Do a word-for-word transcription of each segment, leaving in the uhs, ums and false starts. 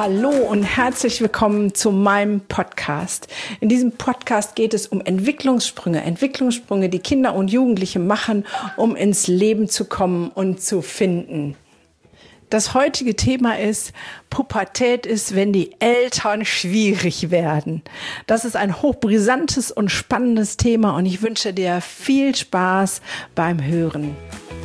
Hallo und herzlich willkommen zu meinem Podcast. In diesem Podcast geht es um Entwicklungssprünge, Entwicklungssprünge, die Kinder und Jugendliche machen, um ins Leben zu kommen und zu finden. Das heutige Thema ist, Pubertät ist, wenn die Eltern schwierig werden. Das ist ein hochbrisantes und spannendes Thema und ich wünsche dir viel Spaß beim Hören.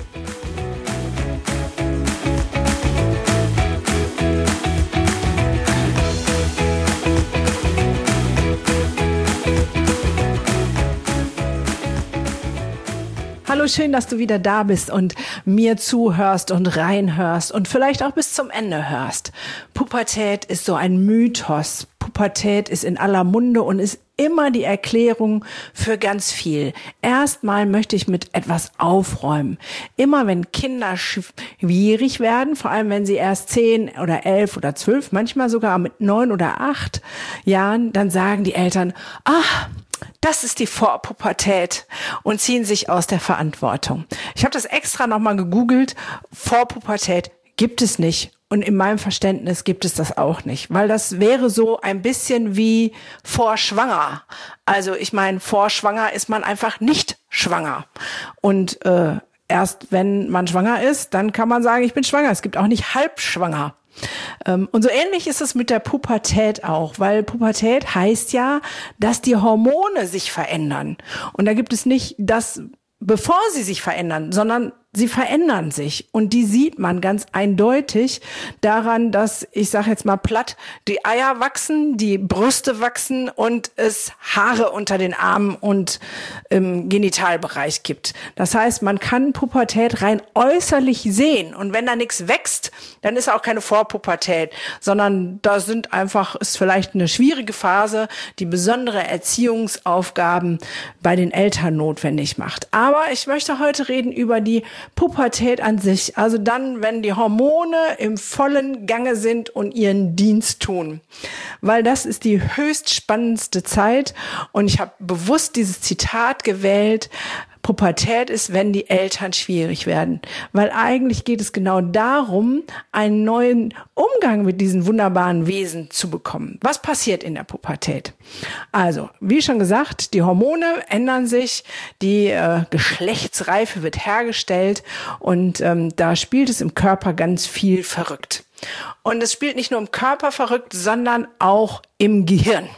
Hallo, schön, dass du wieder da bist und mir zuhörst und reinhörst und vielleicht auch bis zum Ende hörst. Pubertät ist so ein Mythos. Pubertät ist in aller Munde und ist immer die Erklärung für ganz viel. Erstmal möchte ich mit etwas aufräumen. Immer wenn Kinder schwierig werden, vor allem wenn sie erst zehn oder elf oder zwölf, manchmal sogar mit neun oder acht Jahren, dann sagen die Eltern, ach, das ist die Vorpubertät und ziehen sich aus der Verantwortung. Ich habe das extra nochmal gegoogelt. Vorpubertät gibt es nicht. Und in meinem Verständnis gibt es das auch nicht, weil das wäre so ein bisschen wie vorschwanger. Also ich meine, vorschwanger ist man einfach nicht schwanger. Und äh, erst wenn man schwanger ist, dann kann man sagen, ich bin schwanger. Es gibt auch nicht halbschwanger. Und so ähnlich ist es mit der Pubertät auch, weil Pubertät heißt ja, dass die Hormone sich verändern. Und da gibt es nicht das, bevor sie sich verändern, sondern sie verändern sich. Und die sieht man ganz eindeutig daran, dass, ich sage jetzt mal platt, die Eier wachsen, die Brüste wachsen und es Haare unter den Armen und im Genitalbereich gibt. Das heißt, man kann Pubertät rein äußerlich sehen. Und wenn da nichts wächst, dann ist auch keine Vorpubertät, sondern da sind einfach, ist vielleicht eine schwierige Phase, die besondere Erziehungsaufgaben bei den Eltern notwendig macht. Aber ich möchte heute reden über die Pubertät an sich, also dann, wenn die Hormone im vollen Gange sind und ihren Dienst tun, weil das ist die höchst spannendste Zeit und ich habe bewusst dieses Zitat gewählt, Pubertät ist, wenn die Eltern schwierig werden, weil eigentlich geht es genau darum, einen neuen Umgang mit diesen wunderbaren Wesen zu bekommen. Was passiert in der Pubertät? Also, wie schon gesagt, die Hormone ändern sich, die äh, Geschlechtsreife wird hergestellt und ähm, da spielt es im Körper ganz viel verrückt. Und es spielt nicht nur im Körper verrückt, sondern auch im Gehirn.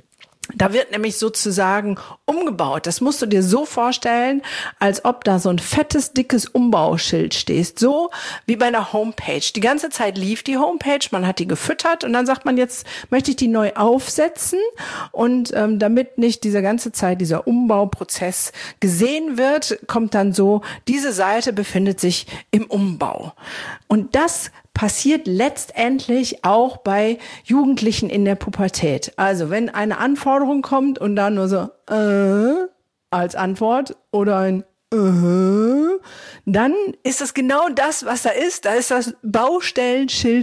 Da wird nämlich sozusagen umgebaut. Das musst du dir so vorstellen, als ob da so ein fettes, dickes Umbauschild steht. So wie bei einer Homepage. Die ganze Zeit lief die Homepage, man hat die gefüttert und dann sagt man, jetzt möchte ich die neu aufsetzen. Und ähm, damit nicht diese ganze Zeit dieser Umbauprozess gesehen wird, kommt dann so, diese Seite befindet sich im Umbau. Und das passiert letztendlich auch bei Jugendlichen in der Pubertät. Also wenn eine Anforderung kommt und dann nur so äh, als Antwort oder ein äh, dann ist es genau das, was da ist. Da ist das Baustellenschild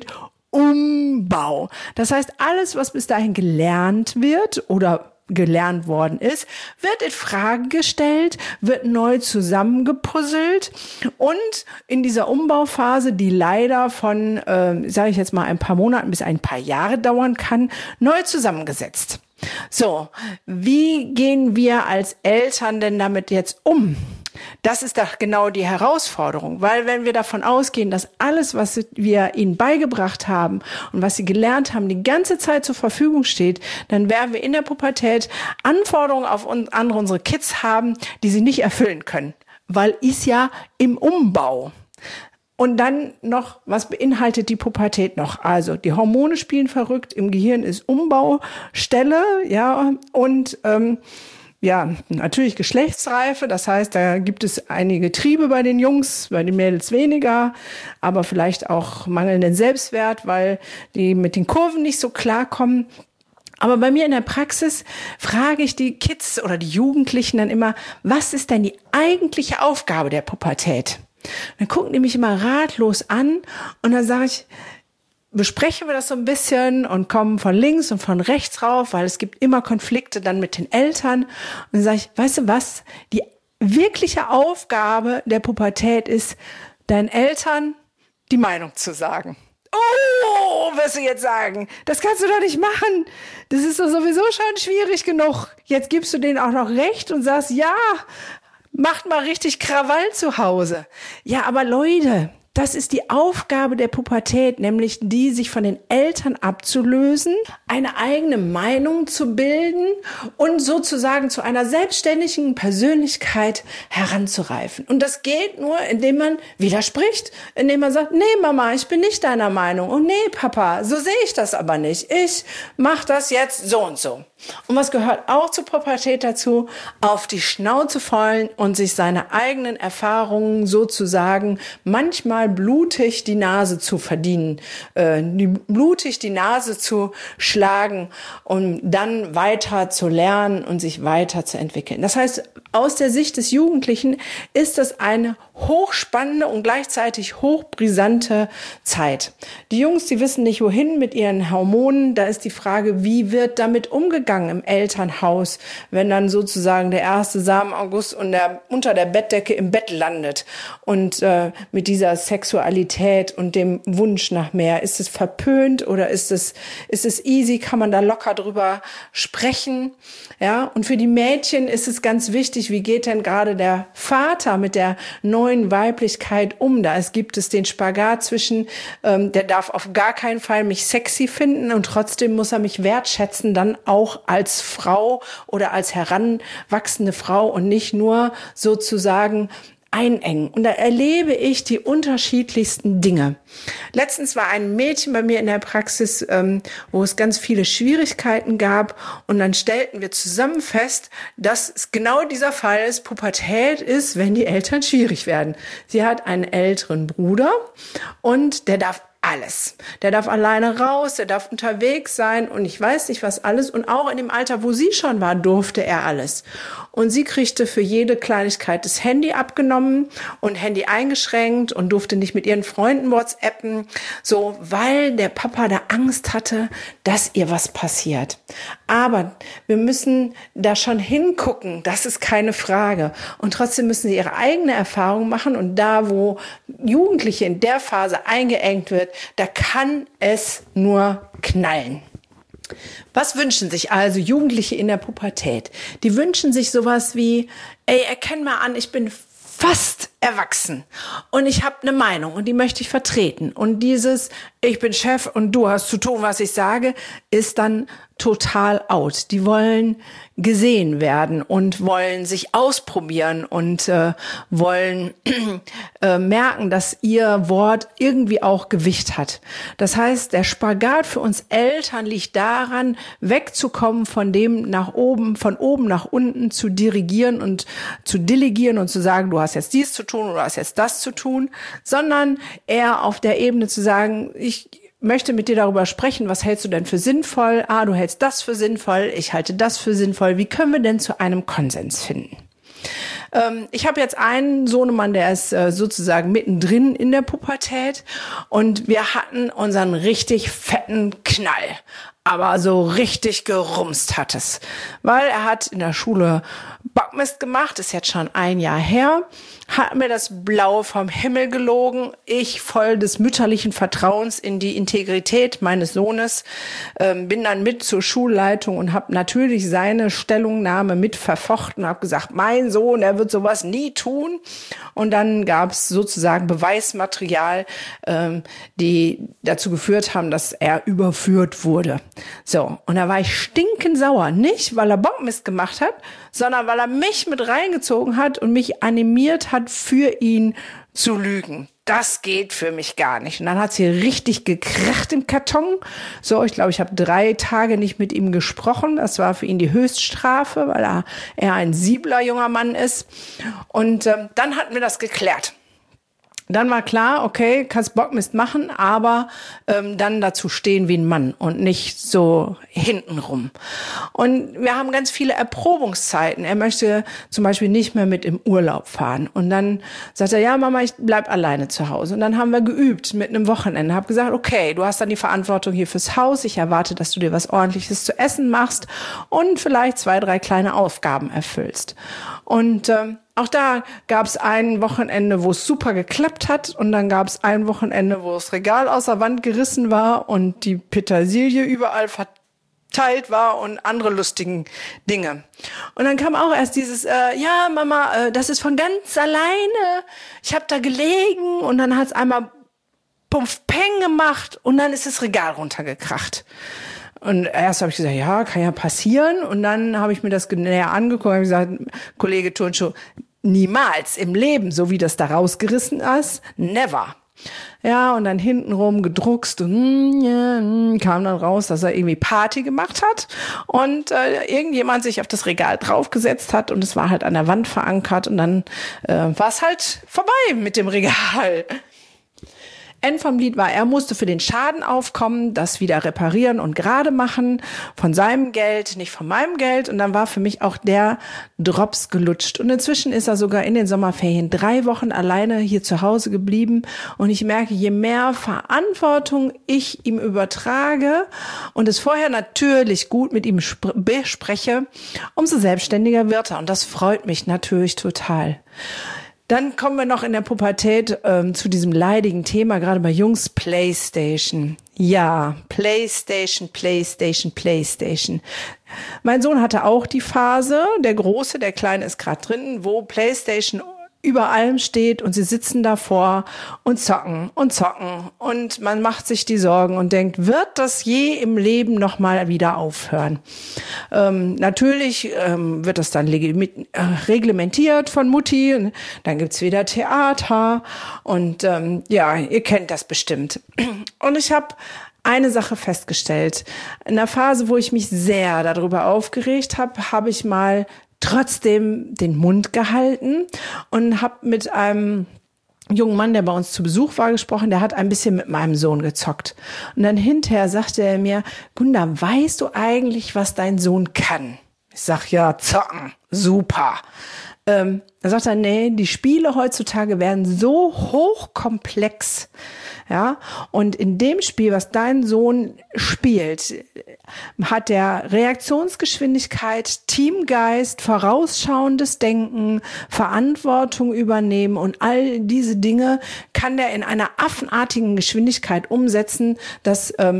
Umbau. Das heißt, alles, was bis dahin gelernt wird oder gelernt worden ist, wird in Frage gestellt, wird neu zusammengepuzzelt und in dieser Umbauphase, die leider von, äh, sage ich jetzt mal, ein paar Monaten bis ein paar Jahre dauern kann, neu zusammengesetzt. So, wie gehen wir als Eltern denn damit jetzt um? Das ist doch genau die Herausforderung, weil wenn wir davon ausgehen, dass alles, was wir ihnen beigebracht haben und was sie gelernt haben, die ganze Zeit zur Verfügung steht, dann werden wir in der Pubertät Anforderungen auf uns, andere unsere Kids haben, die sie nicht erfüllen können, weil ist ja im Umbau. Und dann noch, was beinhaltet die Pubertät noch? Also die Hormone spielen verrückt, im Gehirn ist Umbaustelle, ja, und ähm, ja, natürlich Geschlechtsreife, das heißt, da gibt es einige Triebe bei den Jungs, bei den Mädels weniger, aber vielleicht auch mangelnden Selbstwert, weil die mit den Kurven nicht so klarkommen. Aber bei mir in der Praxis frage ich die Kids oder die Jugendlichen dann immer, was ist denn die eigentliche Aufgabe der Pubertät? Dann gucken die mich immer ratlos an und dann sage ich, besprechen wir das so ein bisschen und kommen von links und von rechts rauf, weil es gibt immer Konflikte dann mit den Eltern. Und dann sage ich, weißt du was, die wirkliche Aufgabe der Pubertät ist, deinen Eltern die Meinung zu sagen. Oh, wirst du jetzt sagen. Das kannst du doch nicht machen. Das ist doch sowieso schon schwierig genug. Jetzt gibst du denen auch noch recht und sagst, ja, macht mal richtig Krawall zu Hause. Ja, aber Leute, das ist die Aufgabe der Pubertät, nämlich die, sich von den Eltern abzulösen, eine eigene Meinung zu bilden und sozusagen zu einer selbstständigen Persönlichkeit heranzureifen. Und das geht nur, indem man widerspricht, indem man sagt, nee Mama, ich bin nicht deiner Meinung. Und nee Papa, so sehe ich das aber nicht. Ich mache das jetzt so und so. Und was gehört auch zur Pubertät dazu? Auf die Schnauze fallen und sich seine eigenen Erfahrungen sozusagen manchmal blutig die Nase zu verdienen, äh, die, blutig die Nase zu schlagen, um dann weiter zu lernen und sich weiter zu entwickeln. Das heißt, aus der Sicht des Jugendlichen ist das eine hochspannende und gleichzeitig hochbrisante Zeit. Die Jungs, die wissen nicht wohin mit ihren Hormonen. Da ist die Frage, wie wird damit umgegangen im Elternhaus, wenn dann sozusagen der erste Samenerguss und der, unter der Bettdecke im Bett landet. Und äh, mit dieser Sexualität und dem Wunsch nach mehr. Ist es verpönt oder ist es, ist es easy? Kann man da locker drüber sprechen? Ja, und für die Mädchen ist es ganz wichtig, wie geht denn gerade der Vater mit der neuen Weiblichkeit um? Da es gibt es den Spagat zwischen, ähm, der darf auf gar keinen Fall mich sexy finden und trotzdem muss er mich wertschätzen, dann auch als Frau oder als heranwachsende Frau und nicht nur sozusagen einengen. Und da erlebe ich die unterschiedlichsten Dinge. Letztens war ein Mädchen bei mir in der Praxis, ähm, wo es ganz viele Schwierigkeiten gab. Und dann stellten wir zusammen fest, dass es genau dieser Fall ist. Pubertät ist, wenn die Eltern schwierig werden. Sie hat einen älteren Bruder und der darf alles. Der darf alleine raus, der darf unterwegs sein und ich weiß nicht was alles. Und auch in dem Alter, wo sie schon war, durfte er alles. Und sie kriegte für jede Kleinigkeit das Handy abgenommen und Handy eingeschränkt und durfte nicht mit ihren Freunden WhatsAppen, so, weil der Papa da Angst hatte, dass ihr was passiert. Aber wir müssen da schon hingucken, das ist keine Frage. Und trotzdem müssen sie ihre eigene Erfahrung machen und da, wo Jugendliche in der Phase eingeengt wird, da kann es nur knallen. Was wünschen sich also Jugendliche in der Pubertät? Die wünschen sich sowas wie, ey, erkenn mal an, ich bin fast erwachsen und ich habe eine Meinung und die möchte ich vertreten. Und dieses, ich bin Chef und du hast zu tun, was ich sage, ist dann total out. Die wollen gesehen werden und wollen sich ausprobieren und äh, wollen äh, merken, dass ihr Wort irgendwie auch Gewicht hat. Das heißt, der Spagat für uns Eltern liegt daran, wegzukommen von dem nach oben, von oben nach unten zu dirigieren und zu delegieren und zu sagen, du hast jetzt dies zu tun oder du hast jetzt das zu tun, sondern eher auf der Ebene zu sagen, ich möchte mit dir darüber sprechen, was hältst du denn für sinnvoll? Ah, du hältst das für sinnvoll, ich halte das für sinnvoll. Wie können wir denn zu einem Konsens finden? Ähm, ich habe jetzt einen Sohnemann, der ist äh, sozusagen mittendrin in der Pubertät und wir hatten unseren richtig fetten Knall. Aber so richtig gerumst hat es. Weil er hat in der Schule Bockmist gemacht, ist jetzt schon ein Jahr her, hat mir das Blaue vom Himmel gelogen. Ich voll des mütterlichen Vertrauens in die Integrität meines Sohnes, ähm, bin dann mit zur Schulleitung und habe natürlich seine Stellungnahme mit verfochten, habe gesagt, mein Sohn, er wird sowas nie tun. Und dann gab es sozusagen Beweismaterial, ähm, die dazu geführt haben, dass er überführt wurde. So, und da war ich stinkend sauer. Nicht, weil er Bockmist gemacht hat, sondern weil er mich mit reingezogen hat und mich animiert hat, für ihn zu lügen. Das geht für mich gar nicht. Und dann hat es hier richtig gekracht im Karton. So, ich glaube, ich habe drei Tage nicht mit ihm gesprochen. Das war für ihn die Höchststrafe, weil er eher ein siebler junger Mann ist. Und äh, dann hatten wir das geklärt. Dann war klar, okay, kannst Bockmist machen, aber ähm, dann dazu stehen wie ein Mann und nicht so hintenrum. Und wir haben ganz viele Erprobungszeiten. Er möchte zum Beispiel nicht mehr mit im Urlaub fahren. Und dann sagt er, ja Mama, ich bleib alleine zu Hause. Und dann haben wir geübt mit einem Wochenende. Hab gesagt, okay, du hast dann die Verantwortung hier fürs Haus. Ich erwarte, dass du dir was Ordentliches zu essen machst und vielleicht zwei, drei kleine Aufgaben erfüllst. Und ähm, auch da gab es ein Wochenende, wo es super geklappt hat und dann gab es ein Wochenende, wo das Regal aus der Wand gerissen war und die Petersilie überall verteilt war und andere lustigen Dinge. Und dann kam auch erst dieses, äh, ja Mama, äh, das ist von ganz alleine, ich habe da gelegen und dann hat es einmal Pumpf Peng gemacht und dann ist das Regal runtergekracht. Und erst habe ich gesagt, ja, kann ja passieren. Und dann habe ich mir das näher angeguckt und habe gesagt, Kollege Turnschuh, niemals im Leben, so wie das da rausgerissen ist, never. Ja, und dann hintenrum gedruckst und ja, kam dann raus, dass er irgendwie Party gemacht hat und äh, irgendjemand sich auf das Regal draufgesetzt hat und es war halt an der Wand verankert und dann äh, war es halt vorbei mit dem Regal. End vom Lied war, er musste für den Schaden aufkommen, das wieder reparieren und gerade machen, von seinem Geld, nicht von meinem Geld. Und dann war für mich auch der Drops gelutscht. Und inzwischen ist er sogar in den Sommerferien drei Wochen alleine hier zu Hause geblieben. Und ich merke, je mehr Verantwortung ich ihm übertrage und es vorher natürlich gut mit ihm bespreche, umso selbstständiger wird er. Und das freut mich natürlich total. Dann kommen wir noch in der Pubertät ähm, zu diesem leidigen Thema, gerade bei Jungs, PlayStation. Ja, PlayStation, PlayStation, PlayStation. Mein Sohn hatte auch die Phase, der Große, der Kleine ist gerade drin, wo PlayStation über allem steht und sie sitzen davor und zocken und zocken und man macht sich die Sorgen und denkt, wird das je im Leben noch mal wieder aufhören? Ähm, natürlich ähm, wird das dann legit- äh, reglementiert von Mutti und dann gibt's wieder Theater und ähm, ja, ihr kennt das bestimmt. Und ich habe eine Sache festgestellt. In der Phase, wo ich mich sehr darüber aufgeregt habe, habe ich mal trotzdem den Mund gehalten und habe mit einem jungen Mann, der bei uns zu Besuch war, gesprochen, der hat ein bisschen mit meinem Sohn gezockt. Und dann hinterher sagte er mir, Gunda, weißt du eigentlich, was dein Sohn kann? Ich sag, ja, zocken, super. Ähm, er sagt dann, nee, die Spiele heutzutage werden so hochkomplex, ja, und in dem Spiel, was dein Sohn spielt, hat der Reaktionsgeschwindigkeit, Teamgeist, vorausschauendes Denken, Verantwortung übernehmen und all diese Dinge kann der in einer affenartigen Geschwindigkeit umsetzen, dass ähm,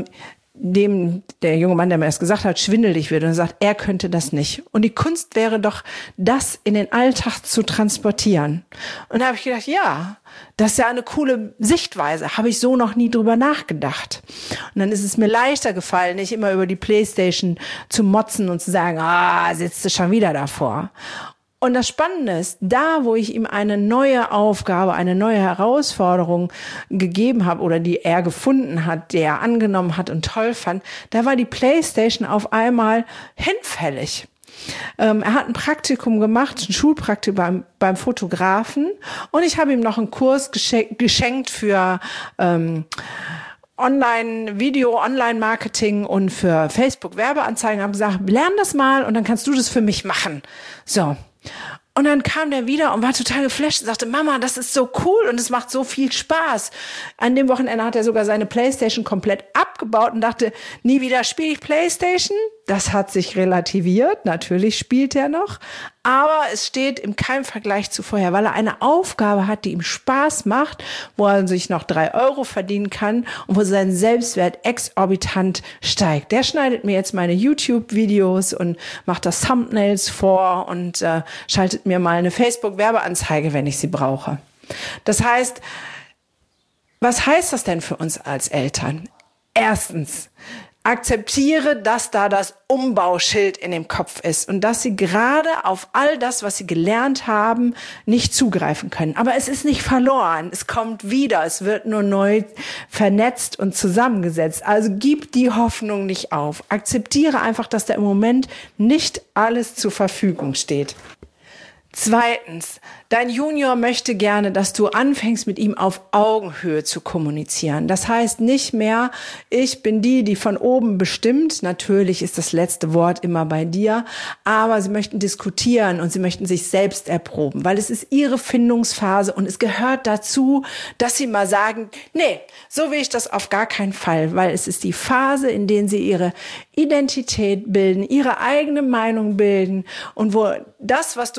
dem der junge Mann, der mir das gesagt hat, schwindelig wird und sagt, er könnte das nicht. Und die Kunst wäre doch, das in den Alltag zu transportieren. Und da habe ich gedacht, ja, das ist ja eine coole Sichtweise. Habe ich so noch nie drüber nachgedacht. Und dann ist es mir leichter gefallen, nicht immer über die Playstation zu motzen und zu sagen, ah, sitzt du schon wieder davor. Und das Spannende ist, da, wo ich ihm eine neue Aufgabe, eine neue Herausforderung gegeben habe oder die er gefunden hat, die er angenommen hat und toll fand, da war die Playstation auf einmal hinfällig. Ähm, er hat ein Praktikum gemacht, ein Schulpraktikum beim, beim Fotografen und ich habe ihm noch einen Kurs gesche- geschenkt für ähm, Online-Video, Online-Marketing und für Facebook-Werbeanzeigen. Habe gesagt, lern das mal und dann kannst du das für mich machen. So. Und dann kam der wieder und war total geflasht und sagte, Mama, das ist so cool und es macht so viel Spaß. An dem Wochenende hat er sogar seine Playstation komplett abgebaut und dachte, nie wieder spiele ich Playstation. Das hat sich relativiert. Natürlich spielt er noch. Aber es steht im keinem Vergleich zu vorher, weil er eine Aufgabe hat, die ihm Spaß macht, wo er sich noch drei Euro verdienen kann und wo sein Selbstwert exorbitant steigt. Der schneidet mir jetzt meine YouTube-Videos und macht das Thumbnails vor und äh, schaltet mir mal eine Facebook-Werbeanzeige, wenn ich sie brauche. Das heißt, was heißt das denn für uns als Eltern? Erstens, akzeptiere, dass da das Umbauschild in dem Kopf ist und dass sie gerade auf all das, was sie gelernt haben, nicht zugreifen können. Aber es ist nicht verloren. Es kommt wieder. Es wird nur neu vernetzt und zusammengesetzt. Also gib die Hoffnung nicht auf. Akzeptiere einfach, dass da im Moment nicht alles zur Verfügung steht. Zweitens, dein Junior möchte gerne, dass du anfängst, mit ihm auf Augenhöhe zu kommunizieren. Das heißt nicht mehr, ich bin die, die von oben bestimmt. Natürlich ist das letzte Wort immer bei dir, aber sie möchten diskutieren und sie möchten sich selbst erproben, weil es ist ihre Findungsphase und es gehört dazu, dass sie mal sagen, nee, so will ich das auf gar keinen Fall, weil es ist die Phase, in der sie ihre Identität bilden, ihre eigene Meinung bilden und wo das, was du in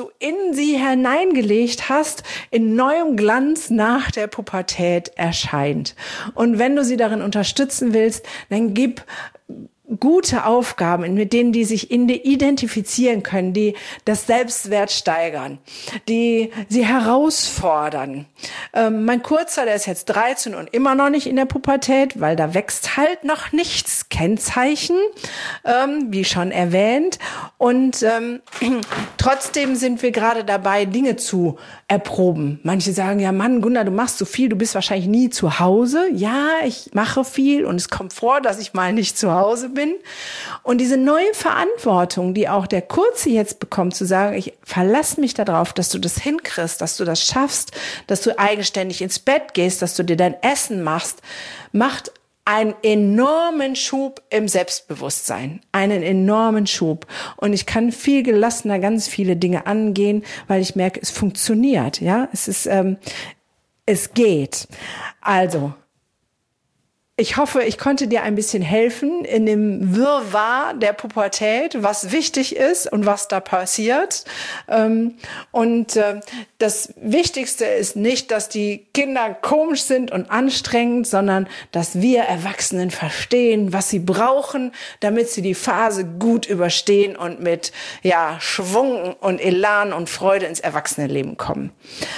in sie hineingelegt hast, in neuem Glanz nach der Pubertät erscheint. Und wenn du sie darin unterstützen willst, dann gib gute Aufgaben, mit denen die sich identifizieren können, die das Selbstwert steigern, die sie herausfordern. Ähm, mein Kurzer, der ist jetzt dreizehn und immer noch nicht in der Pubertät, weil da wächst halt noch nichts, Kennzeichen, ähm, wie schon erwähnt. Und ähm, trotzdem sind wir gerade dabei, Dinge zu erproben. Manche sagen, ja Mann, Gunda, du machst so viel, du bist wahrscheinlich nie zu Hause. Ja, ich mache viel und es kommt vor, dass ich mal nicht zu Hause bin. Und diese neue Verantwortung, die auch der Kurze jetzt bekommt, zu sagen, ich verlasse mich darauf, dass du das hinkriegst, dass du das schaffst, dass du eigenständig ins Bett gehst, dass du dir dein Essen machst, macht einen enormen Schub im Selbstbewusstsein, einen enormen Schub. Und ich kann viel gelassener ganz viele Dinge angehen, weil ich merke, es funktioniert, ja, es ist, ähm, es geht. Also, ich hoffe, ich konnte dir ein bisschen helfen in dem Wirrwarr der Pubertät, was wichtig ist und was da passiert. Und das Wichtigste ist nicht, dass die Kinder komisch sind und anstrengend, sondern dass wir Erwachsenen verstehen, was sie brauchen, damit sie die Phase gut überstehen und mit ja, Schwung und Elan und Freude ins Erwachsenenleben kommen.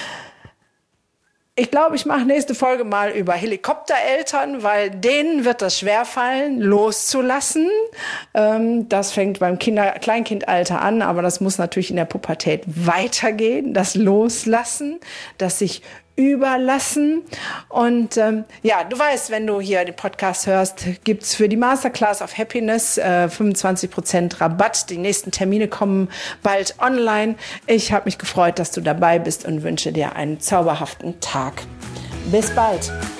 Ich glaube, ich mache nächste Folge mal über Helikoptereltern, weil denen wird das schwerfallen, loszulassen. Ähm, das fängt beim Kinder-, Kleinkindalter an, aber das muss natürlich in der Pubertät weitergehen. Das Loslassen, das sich überlassen. Und ähm, ja, du weißt, wenn du hier den Podcast hörst, gibt's für die Masterclass of Happiness äh, fünfundzwanzig Prozent Rabatt. Die nächsten Termine kommen bald online. Ich habe mich gefreut, dass du dabei bist und wünsche dir einen zauberhaften Tag. Bis bald.